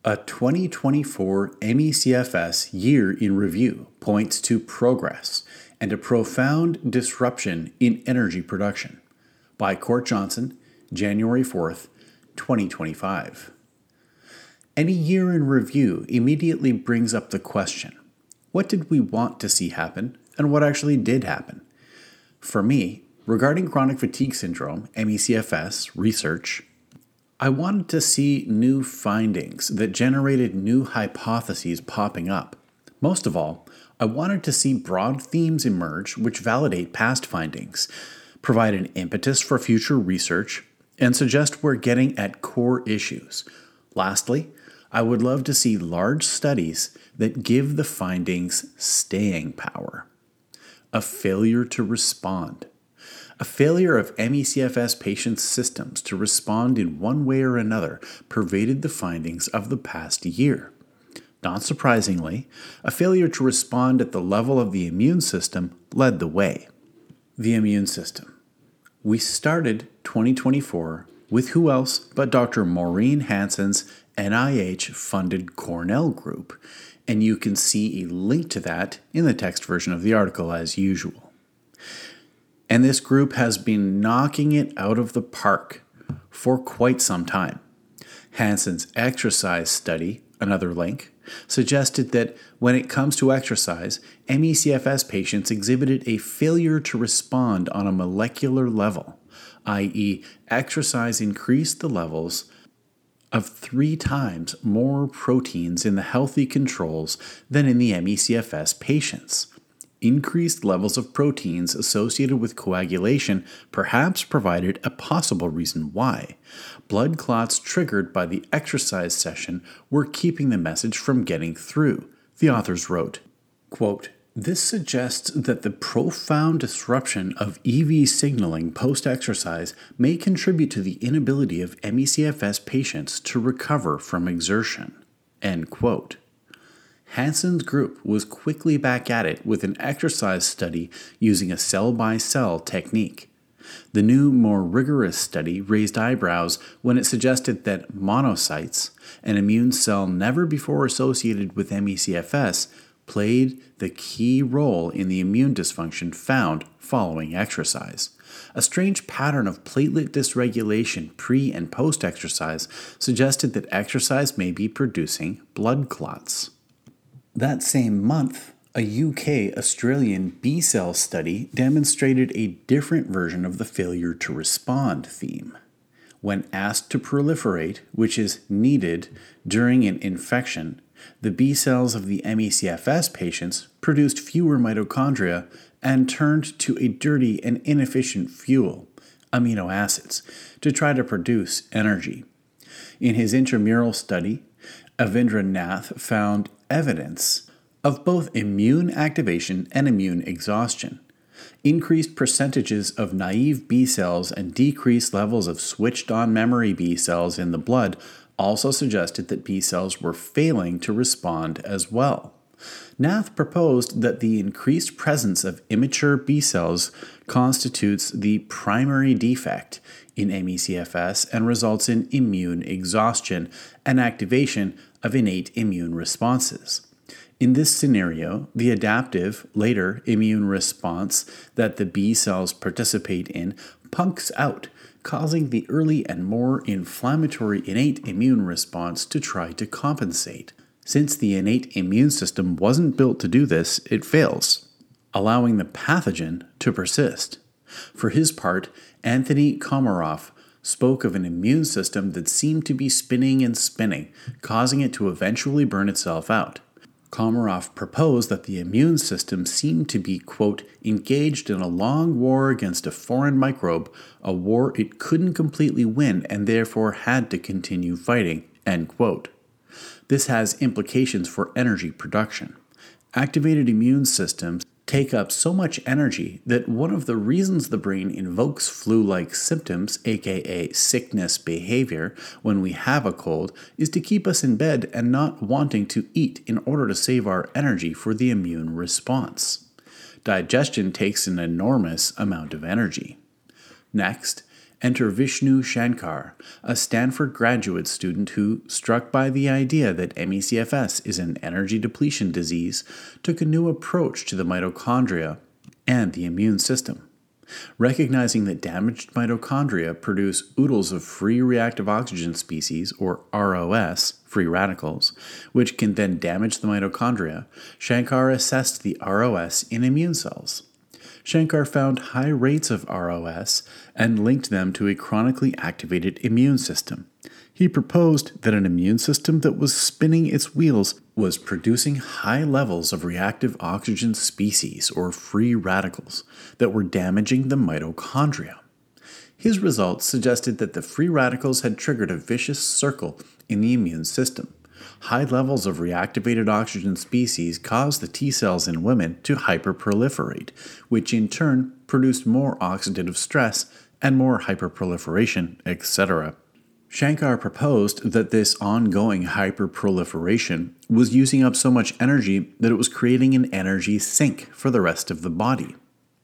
A 2024 MECFS Year in Review points to progress and a profound disruption in energy production. By Court Johnson, January 4th, 2025. Any year in review immediately brings up the question, what did we want to see happen and what actually did happen? For me, regarding chronic fatigue syndrome, MECFS, research, I wanted to see new findings that generated new hypotheses popping up. Most of all, I wanted to see broad themes emerge which validate past findings, provide an impetus for future research, and suggest we're getting at core issues. Lastly, I would love to see large studies that give the findings staying power. A failure to respond. A failure of MECFS patients' systems to respond in one way or another pervaded the findings of the past year. Not surprisingly, a failure to respond at the level of the immune system led the way. The immune system. We started 2024 with who else but Dr. Maureen Hanson's NIH-funded Cornell group, and you can see a link to that in the text version of the article as usual. And this group has been knocking it out of the park for quite some time. Hanson's exercise study, another link, suggested that when it comes to exercise, MECFS patients exhibited a failure to respond on a molecular level, i.e., exercise increased the levels of 3 times more proteins in the healthy controls than in the MECFS patients. Increased levels of proteins associated with coagulation perhaps provided a possible reason why. Blood clots triggered by the exercise session were keeping the message from getting through, the authors wrote. Quote, "This suggests that the profound disruption of EV signaling post-exercise may contribute to the inability of MECFS patients to recover from exertion." End quote. Hanson's group was quickly back at it with an exercise study using a cell-by-cell technique. The new, more rigorous study raised eyebrows when it suggested that monocytes, an immune cell never before associated with MECFS, played the key role in the immune dysfunction found following exercise. A strange pattern of platelet dysregulation pre- and post-exercise suggested that exercise may be producing blood clots. That same month, a UK-Australian B-cell study demonstrated a different version of the failure to respond theme. When asked to proliferate, which is needed during an infection, the B cells of the MECFS patients produced fewer mitochondria and turned to a dirty and inefficient fuel, amino acids, to try to produce energy. In his intramural study, Avindra Nath found evidence of both immune activation and immune exhaustion. Increased percentages of naive B cells and decreased levels of switched-on memory B cells in the blood also suggested that B cells were failing to respond as well. Nath proposed that the increased presence of immature B cells constitutes the primary defect in MECFS and results in immune exhaustion and activation of innate immune responses. In this scenario, the adaptive, later immune response that the B cells participate in punks out, causing the early and more inflammatory innate immune response to try to compensate. Since the innate immune system wasn't built to do this, it fails, allowing the pathogen to persist. For his part, Anthony Komaroff spoke of an immune system that seemed to be spinning and spinning, causing it to eventually burn itself out. Komaroff proposed that the immune system seemed to be, quote, engaged in a long war against a foreign microbe, a war it couldn't completely win and therefore had to continue fighting, end quote. This has implications for energy production. Activated immune systems take up so much energy that one of the reasons the brain invokes flu-like symptoms, aka sickness behavior, when we have a cold, is to keep us in bed and not wanting to eat in order to save our energy for the immune response. Digestion takes an enormous amount of energy. Next, Enter Vishnu Shankar, a Stanford graduate student who, struck by the idea that ME/CFS is an energy depletion disease, took a new approach to the mitochondria and the immune system. Recognizing that damaged mitochondria produce oodles of free reactive oxygen species, or ROS, free radicals, which can then damage the mitochondria, Shankar assessed the ROS in immune cells. Shankar found high rates of ROS and linked them to a chronically activated immune system. He proposed that an immune system that was spinning its wheels was producing high levels of reactive oxygen species, or free radicals, that were damaging the mitochondria. His results suggested that the free radicals had triggered a vicious circle in the immune system. High levels of reactivated oxygen species caused the T cells in women to hyperproliferate, which in turn produced more oxidative stress and more hyperproliferation, etc. Shankar proposed that this ongoing hyperproliferation was using up so much energy that it was creating an energy sink for the rest of the body.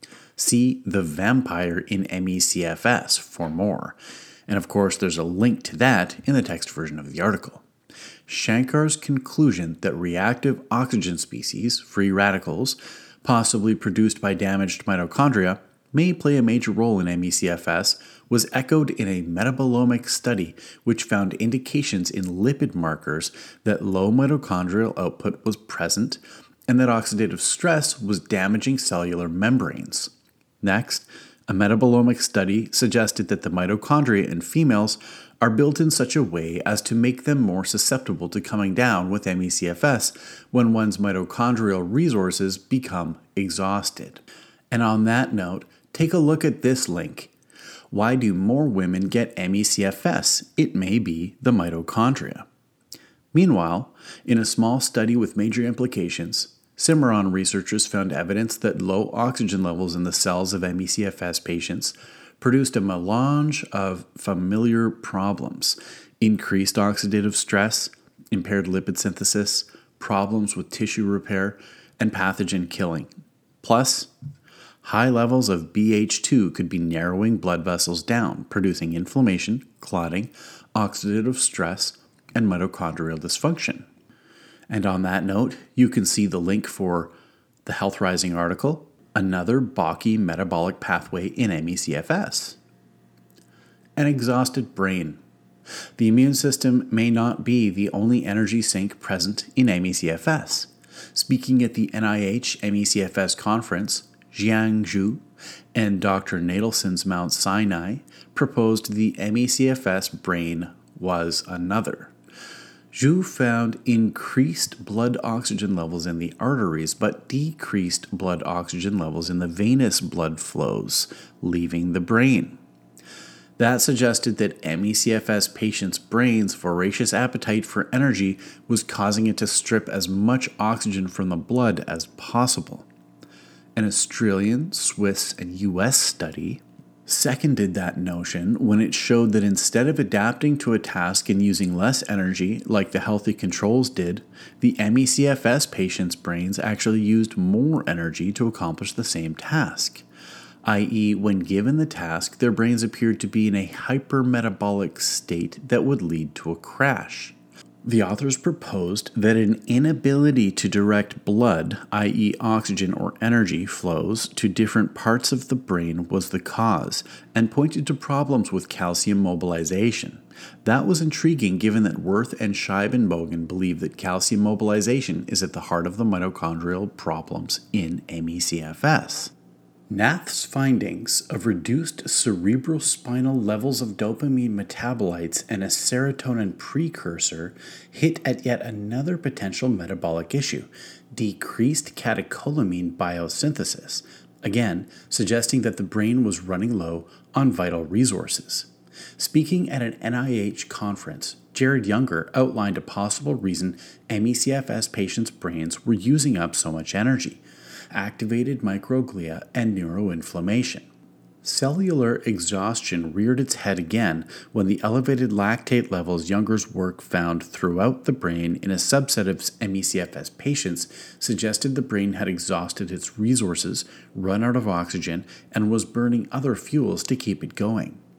See The Vampire in ME/CFS for more. And of course, there's a link to that in the text version of the article. Shankar's conclusion that reactive oxygen species, free radicals, possibly produced by damaged mitochondria, may play a major role in ME/CFS was echoed in a metabolomic study which found indications in lipid markers that low mitochondrial output was present and that oxidative stress was damaging cellular membranes. Next, a metabolomic study suggested that the mitochondria in females are built in such a way as to make them more susceptible to coming down with ME/CFS when one's mitochondrial resources become exhausted. And on that note, take a look at this link. Why do more women get ME/CFS? It may be the mitochondria. Meanwhile, in a small study with major implications, Cimarron researchers found evidence that low oxygen levels in the cells of ME/CFS patients produced a melange of familiar problems: increased oxidative stress, impaired lipid synthesis, problems with tissue repair, and pathogen killing. Plus, high levels of BH2 could be narrowing blood vessels down, producing inflammation, clotting, oxidative stress, and mitochondrial dysfunction. And on that note, you can see the link for the Health Rising article, Another Balky Metabolic Pathway in ME/CFS. An exhausted brain. The immune system may not be the only energy sink present in ME/CFS. Speaking at the NIH ME/CFS conference, Jiang Zhu and Dr. Nadelson's Mount Sinai proposed the ME/CFS brain was another. Zhu found increased blood oxygen levels in the arteries, but decreased blood oxygen levels in the venous blood flows, leaving the brain. That suggested that ME/CFS patients' brains' voracious appetite for energy was causing it to strip as much oxygen from the blood as possible. An Australian, Swiss, and US study seconded that notion when it showed that instead of adapting to a task and using less energy like the healthy controls did, the ME/CFS patients' brains actually used more energy to accomplish the same task. I.e., when given the task, their brains appeared to be in a hypermetabolic state that would lead to a crash. The authors proposed that an inability to direct blood, i.e. oxygen or energy flows, to different parts of the brain was the cause, and pointed to problems with calcium mobilization. That was intriguing given that Wirth and Scheibenbogen believe that calcium mobilization is at the heart of the mitochondrial problems in ME/CFS. Nath's findings of reduced cerebrospinal levels of dopamine metabolites and a serotonin precursor hit at yet another potential metabolic issue: decreased catecholamine biosynthesis, again suggesting that the brain was running low on vital resources. Speaking at an NIH conference, Jared Younger outlined a possible reason ME/CFS patients' brains were using up so much energy: activated microglia and neuroinflammation. Cellular exhaustion reared its head again when the elevated lactate levels Younger's work found throughout the brain in a subset of ME/CFS patients suggested the brain had exhausted its resources, run out of oxygen, and was burning other fuels to keep it going.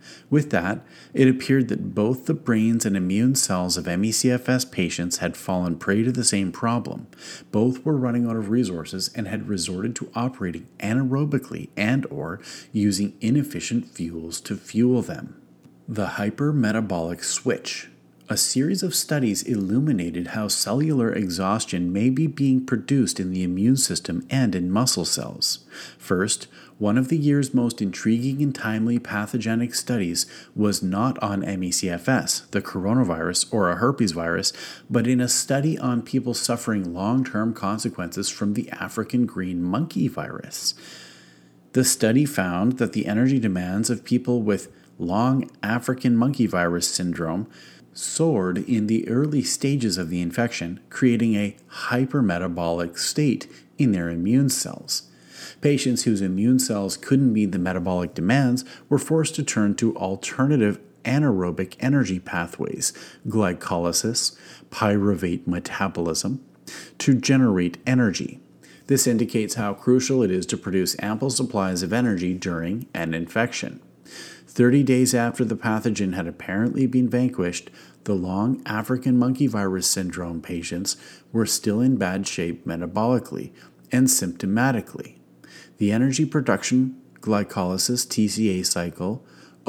With that, it appeared that both the brains and immune cells of ME/CFS patients had fallen prey to the same problem. Both were running out of resources and had resorted to operating anaerobically and/or using inefficient fuels to fuel them. The hypermetabolic switch. A series of studies illuminated how cellular exhaustion may be being produced in the immune system and in muscle cells. First, one of the year's most intriguing and timely pathogenic studies was not on ME/CFS, the coronavirus, or a herpes virus, but in a study on people suffering long-term consequences from the African green monkey virus. The study found that the energy demands of people with long African monkey virus syndrome soared in the early stages of the infection, creating a hypermetabolic state in their immune cells. Patients whose immune cells couldn't meet the metabolic demands were forced to turn to alternative anaerobic energy pathways, glycolysis, pyruvate metabolism, to generate energy. This indicates how crucial it is to produce ample supplies of energy during an infection. 30 days after the pathogen had apparently been vanquished, the long African monkey virus syndrome patients were still in bad shape metabolically and symptomatically. The energy production, glycolysis TCA cycle,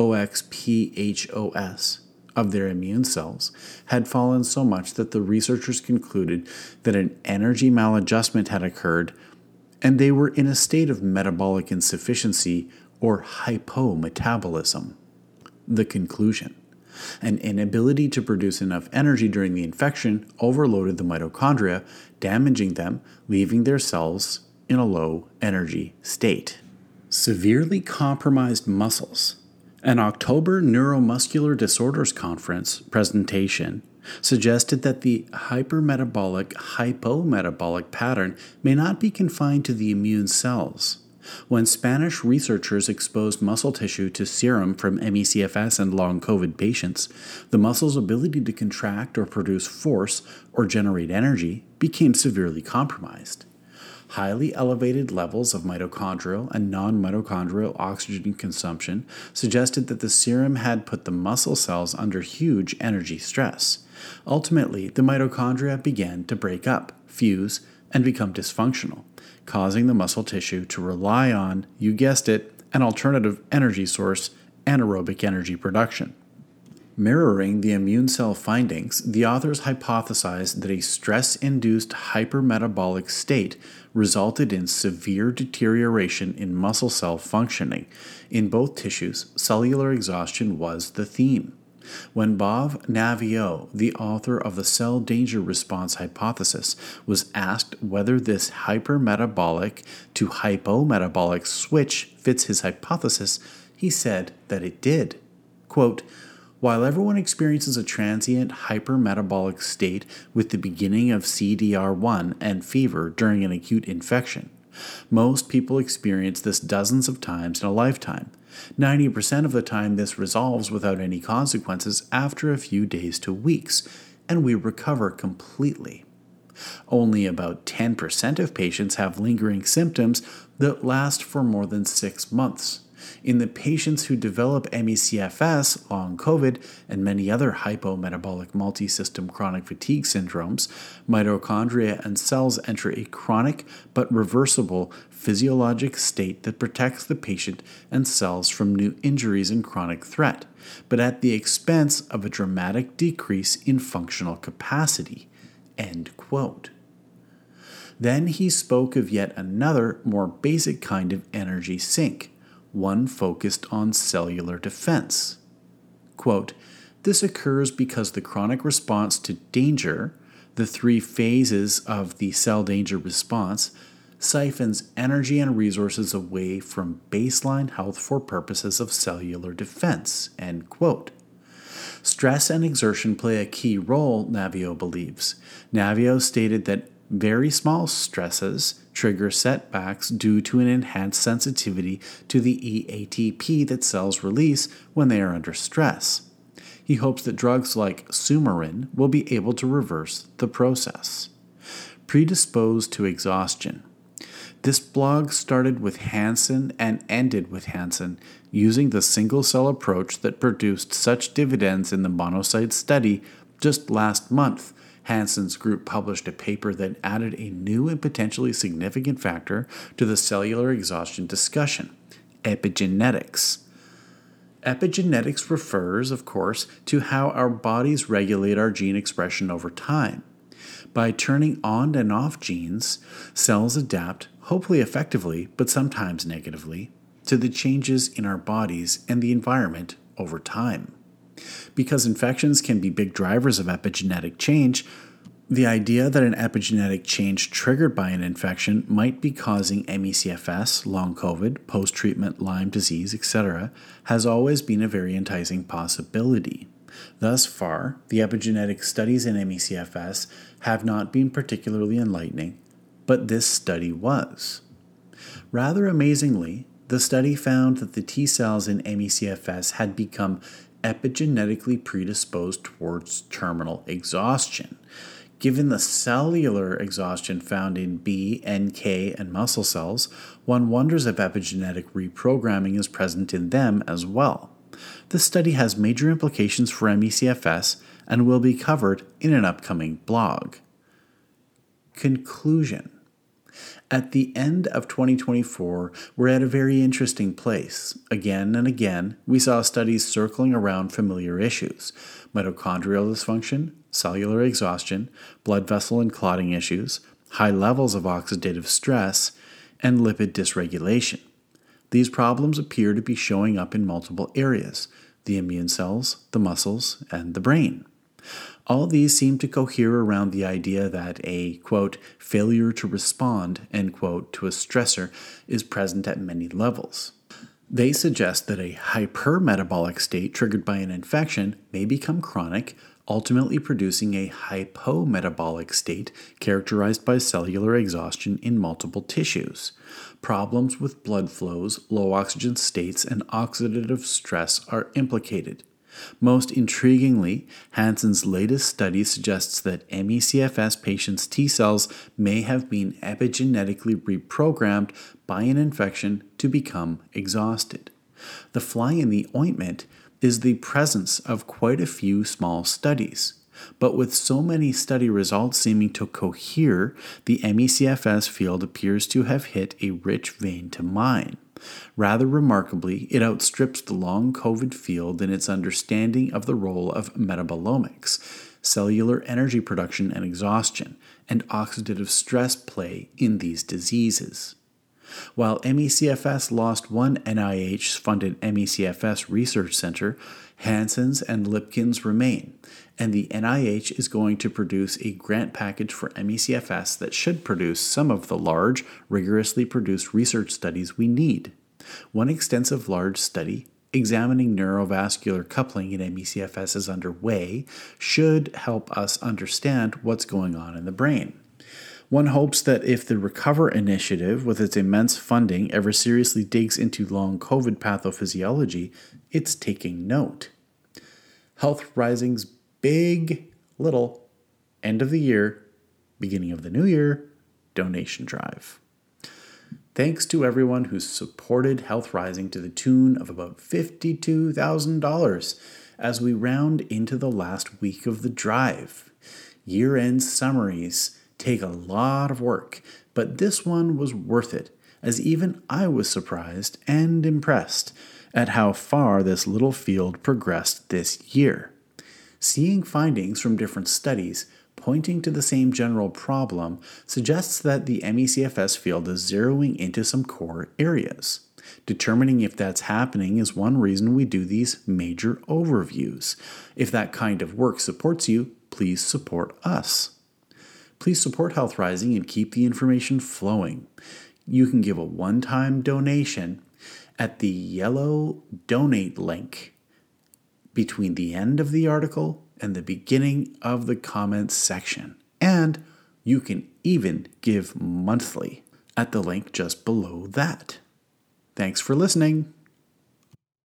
OXPHOS, of their immune cells had fallen so much that the researchers concluded that an energy maladjustment had occurred and they were in a state of metabolic insufficiency or hypometabolism. The conclusion: an inability to produce enough energy during the infection overloaded the mitochondria, damaging them, leaving their cells in a low energy state. Severely compromised muscles. An October Neuromuscular Disorders Conference presentation suggested that the hypermetabolic-hypometabolic pattern may not be confined to the immune cells. When Spanish researchers exposed muscle tissue to serum from ME/CFS and long COVID patients, the muscle's ability to contract or produce force or generate energy became severely compromised. Highly elevated levels of mitochondrial and non-mitochondrial oxygen consumption suggested that the serum had put the muscle cells under huge energy stress. Ultimately, the mitochondria began to break up, fuse, and become dysfunctional, causing the muscle tissue to rely on, you guessed it, an alternative energy source, anaerobic energy production. Mirroring the immune cell findings, the authors hypothesized that a stress-induced hypermetabolic state resulted in severe deterioration in muscle cell functioning. In both tissues, cellular exhaustion was the theme. When Bob Naviaux, the author of the cell danger response hypothesis, was asked whether this hypermetabolic to hypometabolic switch fits his hypothesis, he said that it did. Quote, "While everyone experiences a transient hypermetabolic state with the beginning of CDR1 and fever during an acute infection, most people experience this dozens of times in a lifetime. 90% of the time this resolves without any consequences after a few days to weeks, and we recover completely. Only about 10% of patients have lingering symptoms that last for more than 6 months. In the patients who develop ME/CFS, long COVID, and many other hypometabolic multisystem chronic fatigue syndromes, mitochondria and cells enter a chronic but reversible physiologic state that protects the patient and cells from new injuries and chronic threat, but at the expense of a dramatic decrease in functional capacity." End quote. Then he spoke of yet another, more basic kind of energy sink, one focused on cellular defense. Quote, "This occurs because the chronic response to danger, the 3 phases of the cell danger response, siphons energy and resources away from baseline health for purposes of cellular defense." End quote. Stress and exertion play a key role, Naviaux believes. Naviaux stated that very small stresses trigger setbacks due to an enhanced sensitivity to the EATP that cells release when they are under stress. He hopes that drugs like Sumarin will be able to reverse the process. Predisposed to exhaustion. This blog started with Hansen and ended with Hansen, using the single-cell approach that produced such dividends in the monocyte study just last month. Hansen's group published a paper that added a new and potentially significant factor to the cellular exhaustion discussion: epigenetics. Epigenetics refers, of course, to how our bodies regulate our gene expression over time. By turning on and off genes, cells adapt, hopefully effectively, but sometimes negatively, to the changes in our bodies and the environment over time. Because infections can be big drivers of epigenetic change, the idea that an epigenetic change triggered by an infection might be causing ME/CFS, long COVID, post-treatment Lyme disease, etc., has always been a very enticing possibility. Thus far, the epigenetic studies in ME/CFS have not been particularly enlightening, but this study was. Rather amazingly, the study found that the T cells in ME/CFS had become epigenetically predisposed towards terminal exhaustion. Given the cellular exhaustion found in B, NK, and muscle cells, one wonders if epigenetic reprogramming is present in them as well. This study has major implications for ME/CFS and will be covered in an upcoming blog. Conclusion. At the end of 2024, we're at a very interesting place. Again and again, we saw studies circling around familiar issues: mitochondrial dysfunction, cellular exhaustion, blood vessel and clotting issues, high levels of oxidative stress, and lipid dysregulation. These problems appear to be showing up in multiple areas: the immune cells, the muscles, and the brain. All these seem to cohere around the idea that a, quote, failure to respond, end quote, to a stressor is present at many levels. They suggest that a hypermetabolic state triggered by an infection may become chronic, ultimately producing a hypometabolic state characterized by cellular exhaustion in multiple tissues. Problems with blood flows, low oxygen states, and oxidative stress are implicated. Most intriguingly, Hansen's latest study suggests that ME/CFS patients' T cells may have been epigenetically reprogrammed by an infection to become exhausted. The fly in the ointment is the presence of quite a few small studies. But with so many study results seeming to cohere, the ME/CFS field appears to have hit a rich vein to mine. Rather remarkably, it outstrips the long COVID field in its understanding of the role of metabolomics, cellular energy production and exhaustion, and oxidative stress play in these diseases. While ME/CFS lost one NIH-funded ME/CFS research center, Hansen's and Lipkin's remain, and the NIH is going to produce a grant package for ME/CFS that should produce some of the large, rigorously produced research studies we need. One extensive large study examining neurovascular coupling in ME/CFS is underway, should help us understand what's going on in the brain. One hopes that if the Recover Initiative, with its immense funding, ever seriously digs into long COVID pathophysiology, it's taking note. Health Rising's big, little, end of the year, beginning of the new year, donation drive. Thanks to everyone who supported Health Rising to the tune of about $52,000 as we round into the last week of the drive. Year-end summaries take a lot of work, but this one was worth it, as even I was surprised and impressed at how far this little field progressed this year. Seeing findings from different studies pointing to the same general problem suggests that the ME/CFS field is zeroing into some core areas. Determining if that's happening is one reason we do these major overviews. If that kind of work supports you, please support us. Please support Health Rising and keep the information flowing. You can give a one-time donation at the yellow donate link between the end of the article and the beginning of the comments section. And you can even give monthly at the link just below that. Thanks for listening.